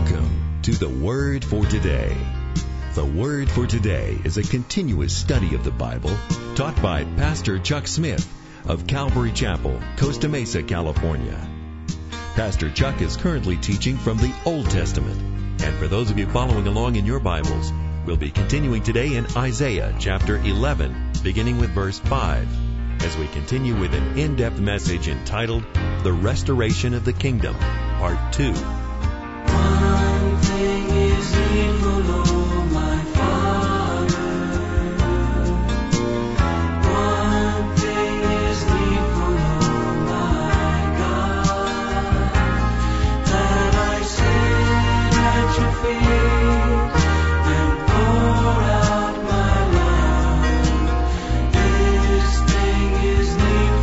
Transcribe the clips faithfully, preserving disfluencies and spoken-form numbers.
Welcome to the Word for Today. The Word for Today is a continuous study of the Bible taught by Pastor Chuck Smith of Calvary Chapel, Costa Mesa, California. Pastor Chuck is currently teaching from the Old Testament. And for those of you following along in your Bibles, we'll be continuing today in Isaiah chapter eleven, beginning with verse five, as we continue with an in-depth message entitled The Restoration of the Kingdom, Part two. One thing is needful, O my Father. One thing is needful, O my God, that I sit at your feet and pour out my love. This thing is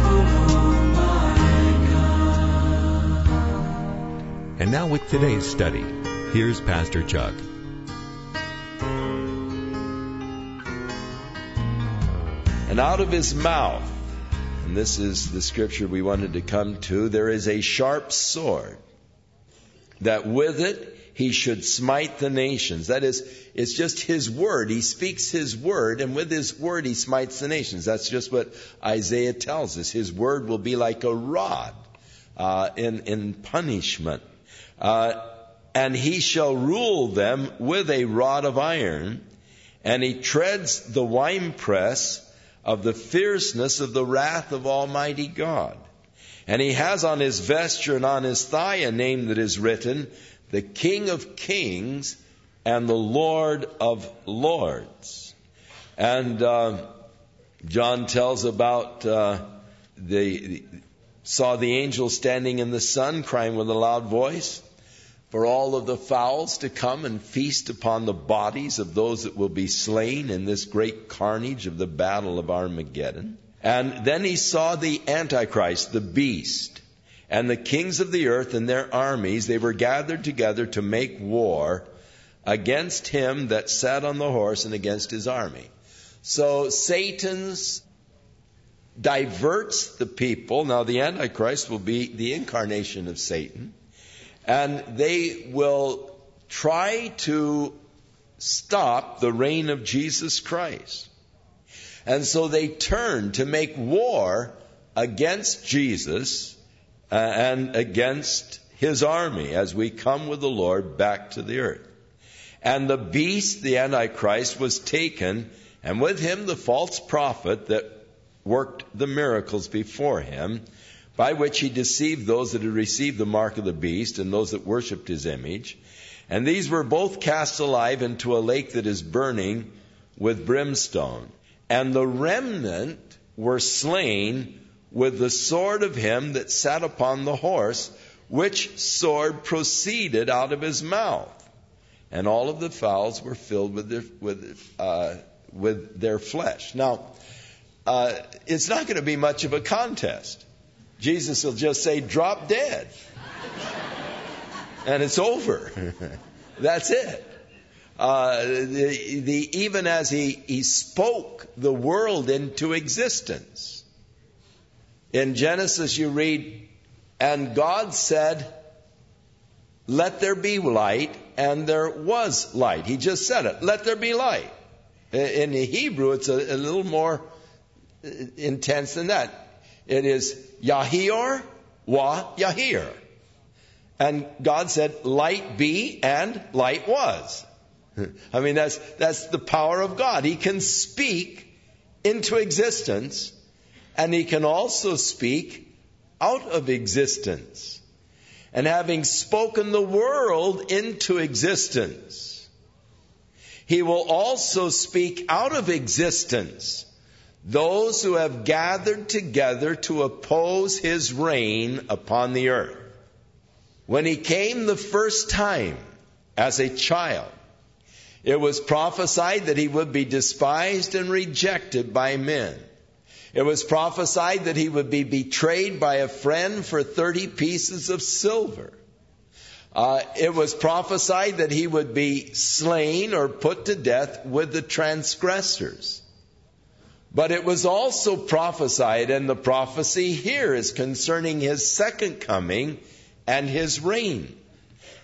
needful, O my God. And now with today's study, here's Pastor Chuck. And out of his mouth, and this is the scripture we wanted to come to, there is a sharp sword, that with it he should smite the nations. That is, it's just his word. He speaks his word, and with his word he smites the nations. That's just what Isaiah tells us. His word will be like a rod uh, in, in punishment. Uh, and he shall rule them with a rod of iron, and he treads the winepress of the fierceness of the wrath of Almighty God. And he has on his vesture and on his thigh a name that is written, the King of Kings and the Lord of Lords. And uh, John tells about uh, the saw the angel standing in the sun, crying with a loud voice, for all of the fowls to come and feast upon the bodies of those that will be slain in this great carnage of the battle of Armageddon. And then he saw the Antichrist, the beast, and the kings of the earth and their armies. They were gathered together to make war against him that sat on the horse and against his army. So Satan's diverts the people. Now the Antichrist will be the incarnation of Satan. And they will try to stop the reign of Jesus Christ. And so they turn to make war against Jesus uh, and against his army as we come with the Lord back to the earth. And the beast, the Antichrist, was taken, and with him the false prophet that worked the miracles before him, by which he deceived those that had received the mark of the beast and those that worshipped his image. And these were both cast alive into a lake that is burning with brimstone. And the remnant were slain with the sword of him that sat upon the horse, which sword proceeded out of his mouth. And all of the fowls were filled with their, with, uh, with their flesh. Now, uh, it's not going to be much of a contest. Jesus will just say, drop dead. And it's over. That's it. Uh, the, the, even as he, he spoke the world into existence. In Genesis you read, and God said, let there be light, and there was light. He just said it. Let there be light. In the Hebrew, it's a, a little more intense than that. It is Yahior wa Yahir. And God said, light be, and light was. I mean, that's that's the power of God. He can speak into existence, and he can also speak out of existence. And having spoken the world into existence, he will also speak out of existence those who have gathered together to oppose his reign upon the earth. When he came the first time as a child, it was prophesied that he would be despised and rejected by men. It was prophesied that he would be betrayed by a friend for thirty pieces of silver. Uh, it was prophesied that he would be slain or put to death with the transgressors. But it was also prophesied, and the prophecy here is concerning his second coming and his reign.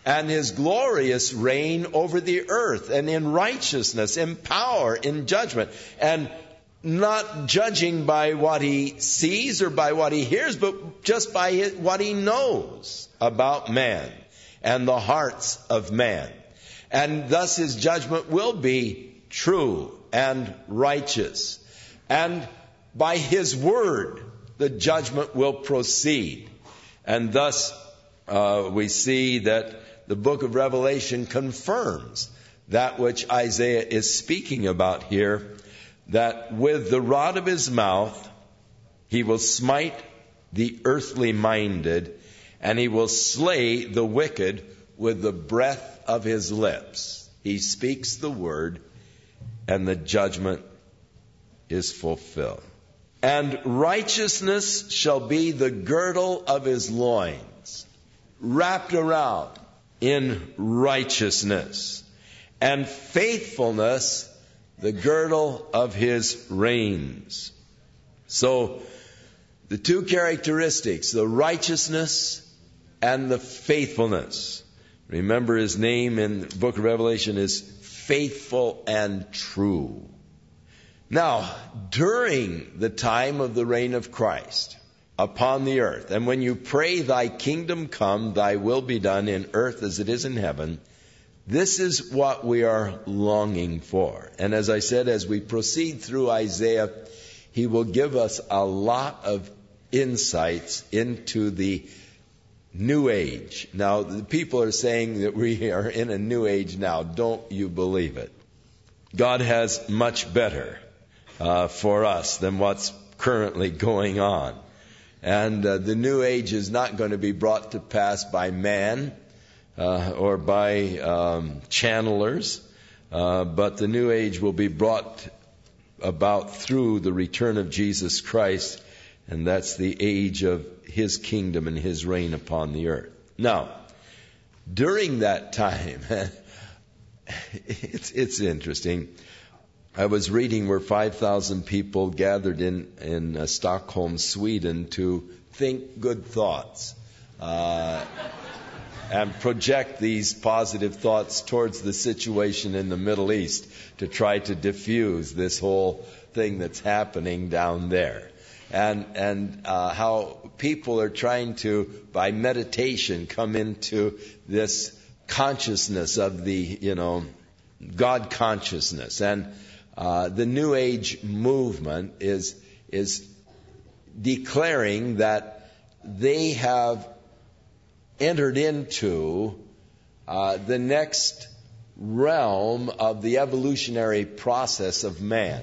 and his glorious reign over the earth, and in righteousness, in power, in judgment, and not judging by what he sees or by what he hears, but just by his, what he knows about man and the hearts of man. And thus his judgment will be true and righteous. And by his word, the judgment will proceed. And thus uh, we see that the book of Revelation confirms that which Isaiah is speaking about here, that with the rod of his mouth he will smite the earthly minded, and he will slay the wicked with the breath of his lips. He speaks the word, and the judgment is fulfilled. And righteousness shall be the girdle of his loins, wrapped around in righteousness, and faithfulness the girdle of his reins. So the two characteristics, the righteousness and the faithfulness. Remember, his name in the book of Revelation is faithful and true. Now, during the time of the reign of Christ upon the earth, and when you pray, thy kingdom come, thy will be done in earth as it is in heaven, this is what we are longing for. And as I said, as we proceed through Isaiah, he will give us a lot of insights into the new age. Now, the people are saying that we are in a new age now. Don't you believe it? God has much better uh, for us than what's currently going on. And uh, the new age is not going to be brought to pass by man, Uh, or by um, channelers, uh, but the new age will be brought about through the return of Jesus Christ, and that's the age of his kingdom and his reign upon the earth. Now, during that time, it's, it's interesting. I was reading where five thousand people gathered in, in uh, Stockholm, Sweden, to think good thoughts. Uh, and project these positive thoughts towards the situation in the Middle East to try to diffuse this whole thing that's happening down there. And and uh, how people are trying to, by meditation, come into this consciousness of the, you know, God consciousness. And uh, the New Age movement is is declaring that they have entered into uh, the next realm of the evolutionary process of man.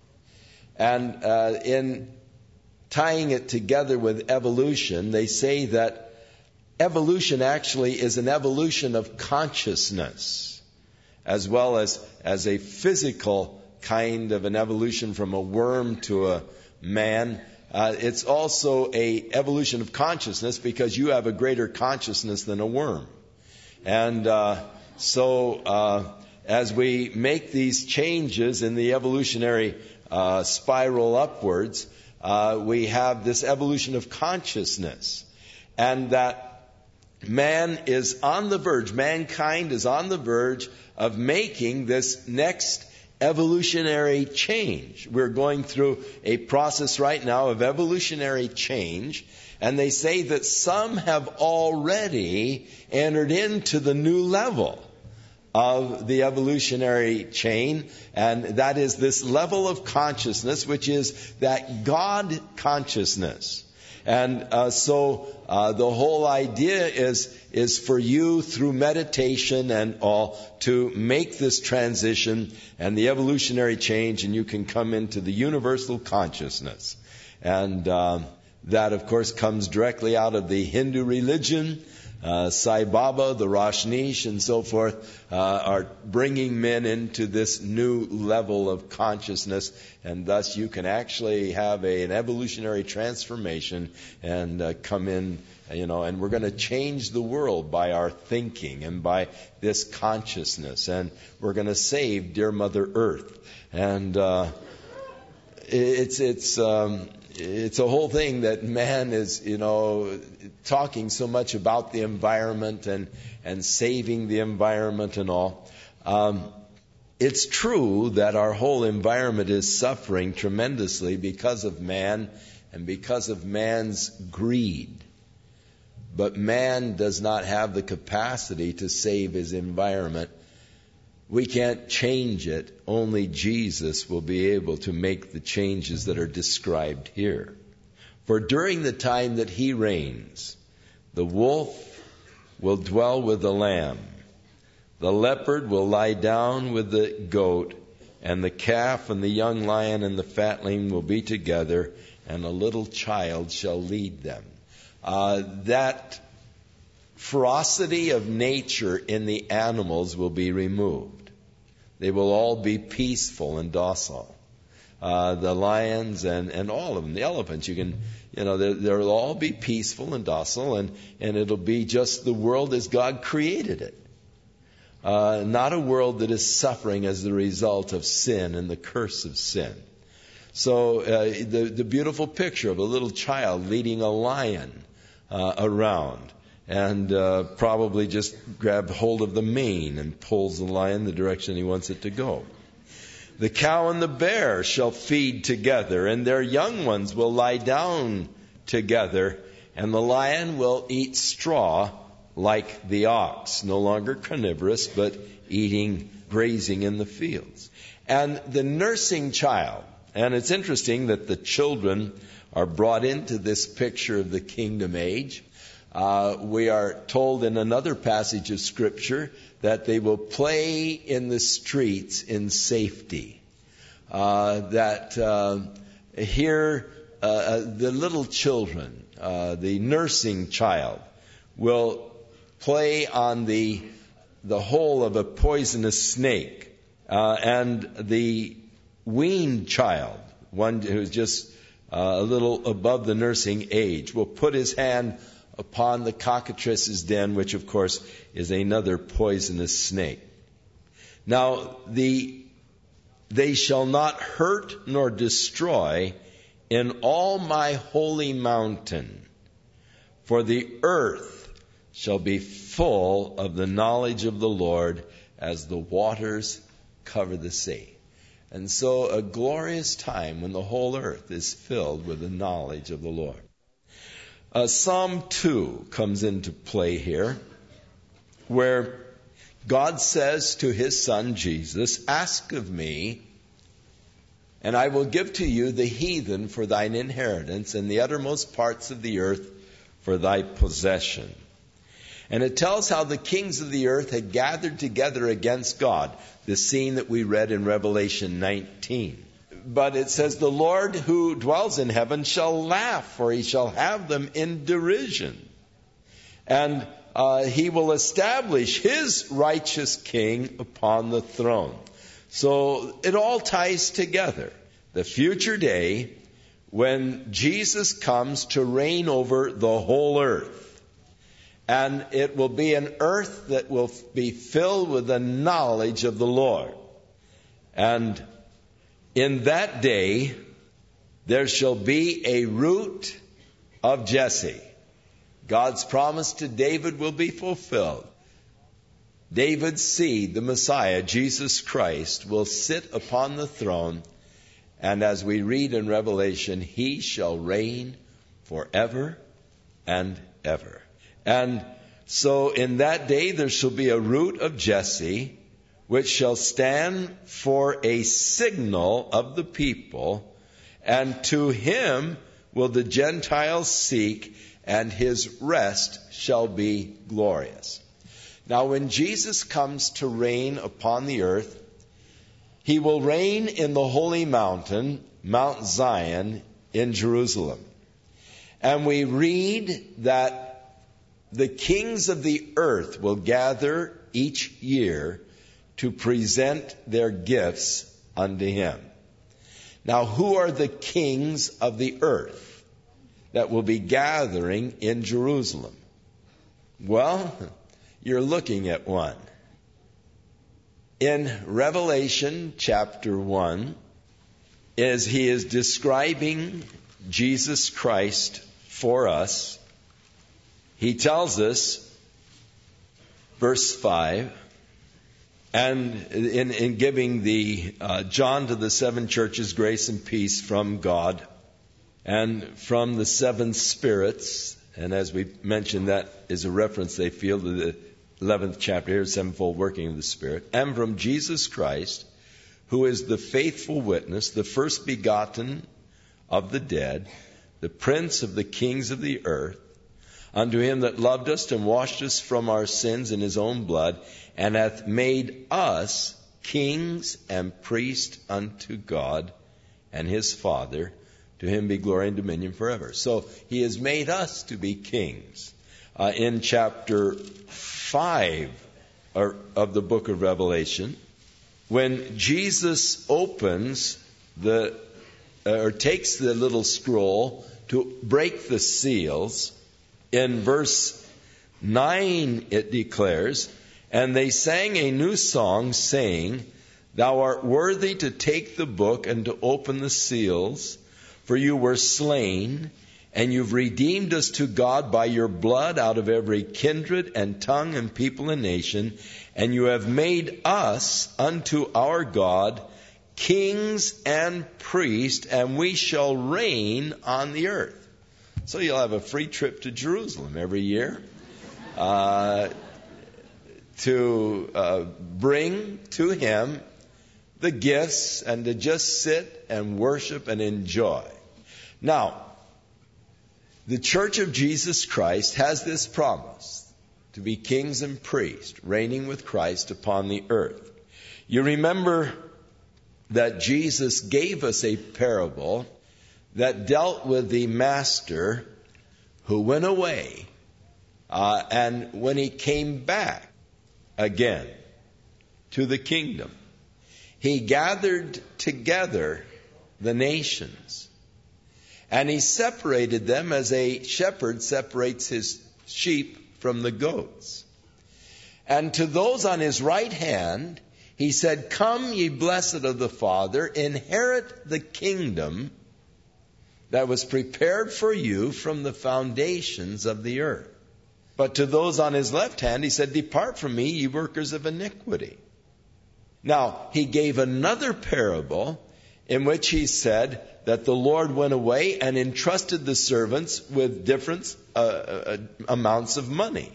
And uh, in tying it together with evolution, they say that evolution actually is an evolution of consciousness, as well as, as a physical kind of an evolution from a worm to a man. Uh, it's also a evolution of consciousness, because you have a greater consciousness than a worm. And uh, so uh, as we make these changes in the evolutionary uh, spiral upwards, uh, we have this evolution of consciousness. And that man is on the verge, mankind is on the verge of making this next evolutionary change. We're going through a process right now of evolutionary change, and they say that some have already entered into the new level of the evolutionary chain, and that is this level of consciousness, which is that God consciousness. And uh, so uh, the whole idea is is for you, through meditation and all, to make this transition and the evolutionary change, and you can come into the universal consciousness. And um, that, of course, comes directly out of the Hindu religion. Uh, Sai Baba, the Rajneesh, and so forth uh, are bringing men into this new level of consciousness, and thus you can actually have a, an evolutionary transformation and uh, come in, you know, and we're going to change the world by our thinking and by this consciousness, and we're going to save dear Mother Earth. And uh, it's it's um, it's a whole thing that man is, you know, talking so much about the environment and, and saving the environment and all. Um, it's true that our whole environment is suffering tremendously because of man and because of man's greed. But man does not have the capacity to save his environment. We can't change it. Only Jesus will be able to make the changes that are described here. For during the time that he reigns, the wolf will dwell with the lamb. The leopard will lie down with the goat, and the calf and the young lion and the fatling will be together, and a little child shall lead them. Uh, that ferocity of nature in the animals will be removed. They will all be peaceful and docile. Uh, the lions and, and all of them, the elephants, you can, you know, they'll all be peaceful and docile, and, and it'll be just the world as God created it. Uh, not a world that is suffering as the result of sin and the curse of sin. So uh, the, the beautiful picture of a little child leading a lion uh, around, and uh, probably just grab hold of the mane and pulls the lion the direction he wants it to go. The cow and the bear shall feed together, and their young ones will lie down together, and the lion will eat straw like the ox, no longer carnivorous, but eating, grazing in the fields. And the nursing child, and it's interesting that the children are brought into this picture of the kingdom age. Uh, we are told in another passage of Scripture that they will play in the streets in safety. Uh, that uh, here uh, the little children, uh, the nursing child, will play on the the hole of a poisonous snake, uh, and the weaned child, one who's just uh, a little above the nursing age, will put his hand upon the cockatrice's den, which of course is another poisonous snake. Now, the they shall not hurt nor destroy in all my holy mountain, for the earth shall be full of the knowledge of the Lord as the waters cover the sea. And so a glorious time when the whole earth is filled with the knowledge of the Lord. Uh, Psalm two comes into play here, where God says to his son Jesus, "Ask of me, and I will give to you the heathen for thine inheritance, and the uttermost parts of the earth for thy possession." And it tells how the kings of the earth had gathered together against God, the scene that we read in Revelation nineteen. But it says, "The Lord who dwells in heaven shall laugh, for he shall have them in derision. And uh, he will establish his righteous king upon the throne." So it all ties together. The future day when Jesus comes to reign over the whole earth. And it will be an earth that will be filled with the knowledge of the Lord. And in that day, there shall be a root of Jesse. God's promise to David will be fulfilled. David's seed, the Messiah, Jesus Christ, will sit upon the throne. And as we read in Revelation, he shall reign forever and ever. And so in that day there shall be a root of Jesse, which shall stand for a signal of the people, and to him will the Gentiles seek, and his rest shall be glorious. Now when Jesus comes to reign upon the earth, he will reign in the holy mountain, Mount Zion, in Jerusalem. And we read that the kings of the earth will gather each year to present their gifts unto him. Now, who are the kings of the earth that will be gathering in Jerusalem? Well, you're looking at one. In Revelation chapter one, as he is describing Jesus Christ for us, he tells us, verse five, and in, in giving the uh, John to the seven churches, grace and peace from God and from the seven spirits. And as we mentioned, that is a reference, they feel, to the eleventh chapter here, sevenfold working of the Spirit. And from Jesus Christ, who is the faithful witness, the first begotten of the dead, the prince of the kings of the earth, unto him that loved us and washed us from our sins in his own blood, and hath made us kings and priests unto God and his Father. To him be glory and dominion forever. So he has made us to be kings. Uh, in chapter five of the book of Revelation, when Jesus opens the, or takes the little scroll to break the seals, in verse nine it declares, and they sang a new song, saying, Thou art worthy to take the book and to open the seals, for you were slain, and you've redeemed us to God by your blood out of every kindred and tongue and people and nation, and you have made us unto our God kings and priests, and we shall reign on the earth. So you'll have a free trip to Jerusalem every year uh, to uh, bring to him the gifts and to just sit and worship and enjoy. Now, the Church of Jesus Christ has this promise to be kings and priests, reigning with Christ upon the earth. You remember that Jesus gave us a parable that dealt with the master who went away, uh, and when he came back again to the kingdom, he gathered together the nations, and he separated them as a shepherd separates his sheep from the goats. And to those on his right hand, he said, Come, ye blessed of the Father, inherit the kingdom that was prepared for you from the foundations of the earth. But to those on his left hand, he said, Depart from me, ye workers of iniquity. Now, he gave another parable in which he said that the Lord went away and entrusted the servants with different uh, uh, amounts of money.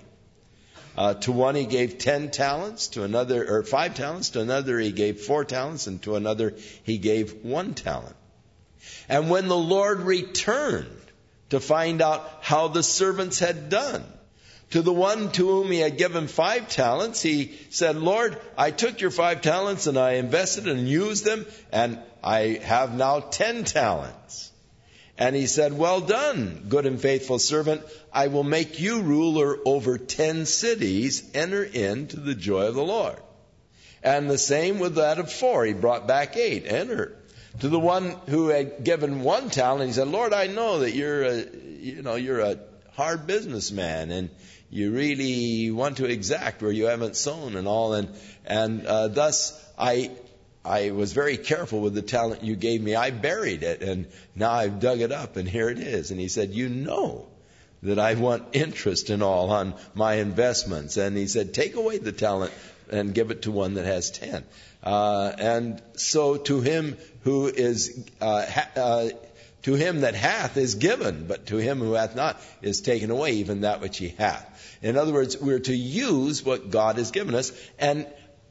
Uh, to one he gave ten talents, to another, or five talents, to another he gave four talents, and to another he gave one talent. And when the Lord returned to find out how the servants had done, to the one to whom he had given five talents, he said, Lord, I took your five talents and I invested and used them, and I have now ten talents. And he said, Well done, good and faithful servant. I will make you ruler over ten cities. Enter into the joy of the Lord. And the same with that of four. He brought back eight. Enter. To the one who had given one talent, he said, Lord, I know that you're a, you know, you're a hard businessman, and you really want to exact where you haven't sown and all, and and uh, thus I I was very careful with the talent you gave me. I buried it, and now I've dug it up, and here it is. And he said, you know that I want interest and all on my investments. And he said, take away the talent and give it to one that has ten. Uh, and so to him who is, uh, ha- uh, to him that hath is given, but to him who hath not is taken away even that which he hath. In other words, we're to use what God has given us. And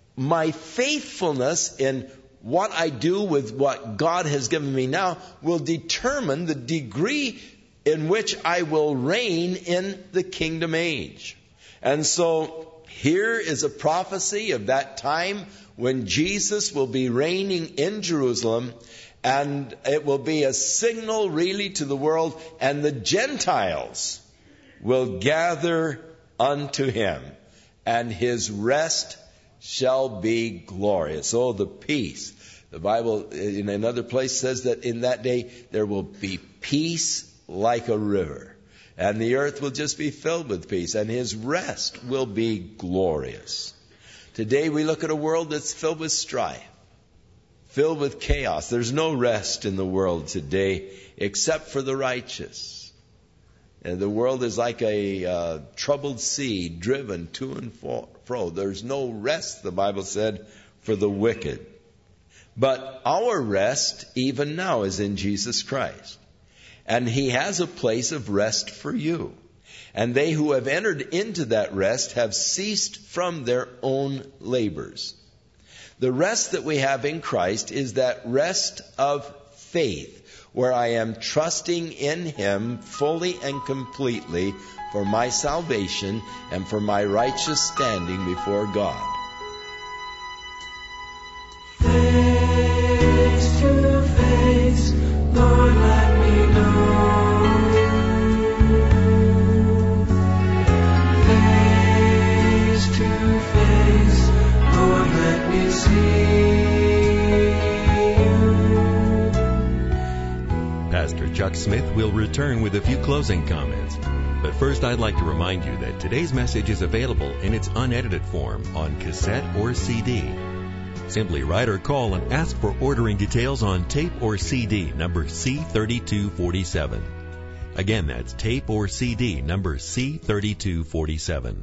my faithfulness in what I do with what God has given me now will determine the degree in which I will reign in the kingdom age. And so here is a prophecy of that time when Jesus will be reigning in Jerusalem, and it will be a signal really to the world, and the Gentiles will gather unto him, and his rest shall be glorious. Oh, the peace. The Bible in another place says that in that day there will be peace like a river, and the earth will just be filled with peace, and his rest will be glorious. Today we look at a world that's filled with strife, filled with chaos. There's no rest in the world today except for the righteous. And the world is like a uh, troubled sea driven to and fro. There's no rest, the Bible said, for the wicked. But our rest, even now, is in Jesus Christ. And He has a place of rest for you. And they who have entered into that rest have ceased from their own labors. The rest that we have in Christ is that rest of faith, where I am trusting in Him fully and completely for my salvation and for my righteous standing before God. Face to face, Lord, let me know. Face to face, Lord, let me see you. Pastor Chuck Smith will return with a few closing comments. But first, I'd like to remind you that today's message is available in its unedited form on cassette or C D. Simply write or call and ask for ordering details on tape or C D number C thirty-two forty-seven. Again, that's tape or C D number C thirty-two forty-seven.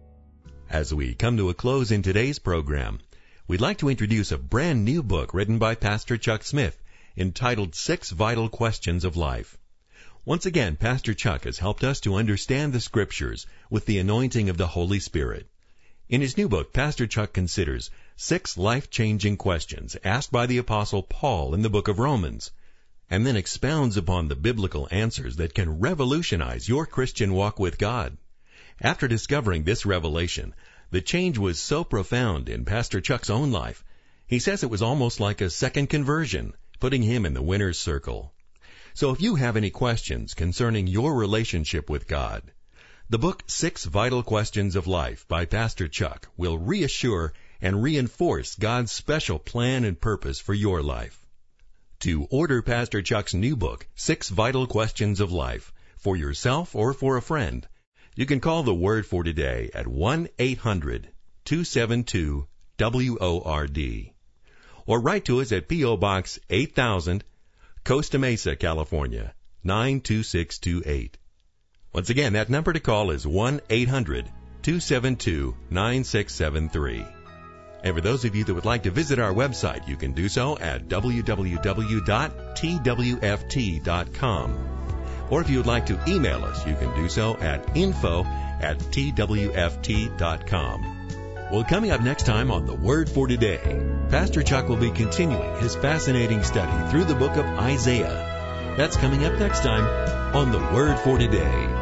As we come to a close in today's program, we'd like to introduce a brand new book written by Pastor Chuck Smith entitled Six Vital Questions of Life. Once again, Pastor Chuck has helped us to understand the Scriptures with the anointing of the Holy Spirit. In his new book, Pastor Chuck considers six life-changing questions asked by the Apostle Paul in the book of Romans, and then expounds upon the biblical answers that can revolutionize your Christian walk with God. After discovering this revelation, the change was so profound in Pastor Chuck's own life, he says it was almost like a second conversion, putting him in the winner's circle. So if you have any questions concerning your relationship with God, the book Six Vital Questions of Life by Pastor Chuck will reassure and reinforce God's special plan and purpose for your life. To order Pastor Chuck's new book, Six Vital Questions of Life, for yourself or for a friend, you can call the Word for Today at one eight hundred two seven two W O R D. Or write to us at P O. Box eight thousand, Costa Mesa, California, nine two six two eight. Once again, that number to call is one eight hundred two seven two nine six seven three. And for those of you that would like to visit our website, you can do so at w w w dot t w f t dot com. Or if you would like to email us, you can do so at info at t w f t dot com. Well, coming up next time on The Word for Today, Pastor Chuck will be continuing his fascinating study through the book of Isaiah. That's coming up next time on The Word for Today.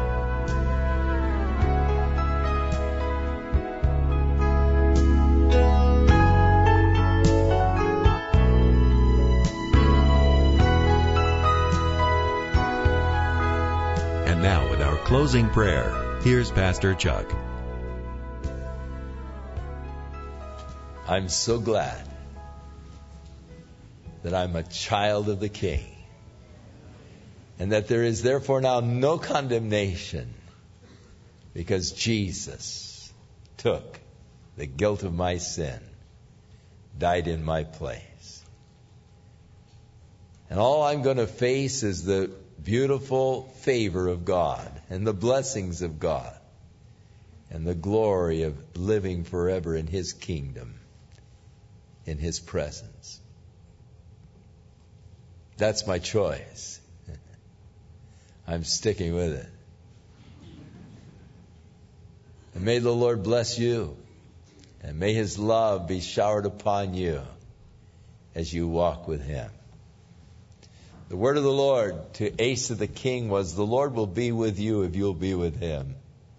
And now, with our closing prayer, here's Pastor Chuck. I'm so glad that I'm a child of the King, and that there is therefore now no condemnation, because Jesus took the guilt of my sin, died in my place. And all I'm going to face is the beautiful favor of God and the blessings of God and the glory of living forever in His kingdom, in His presence. That's my choice. I'm sticking with it. And may the Lord bless you, and may His love be showered upon you as you walk with Him. The word of the Lord to Asa the king was, the Lord will be with you if you'll be with Him.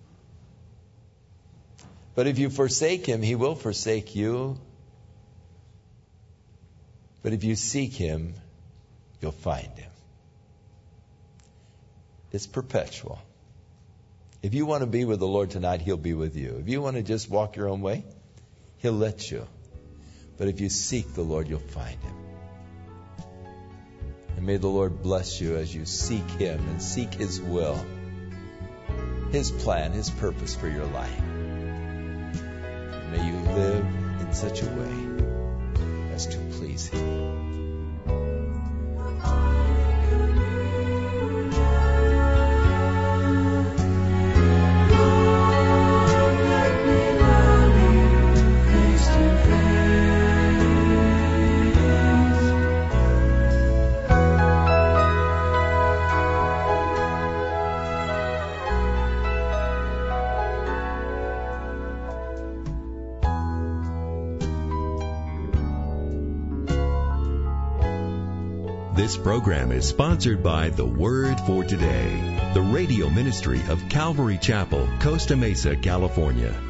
But if you forsake Him, He will forsake you. But if you seek Him, you'll find Him. It's perpetual. If you want to be with the Lord tonight, He'll be with you. If you want to just walk your own way, He'll let you. But if you seek the Lord, you'll find Him. And may the Lord bless you as you seek Him and seek His will, His plan, His purpose for your life. May you live in such a way as to please Him. This program is sponsored by The Word for Today, the radio ministry of Calvary Chapel, Costa Mesa, California.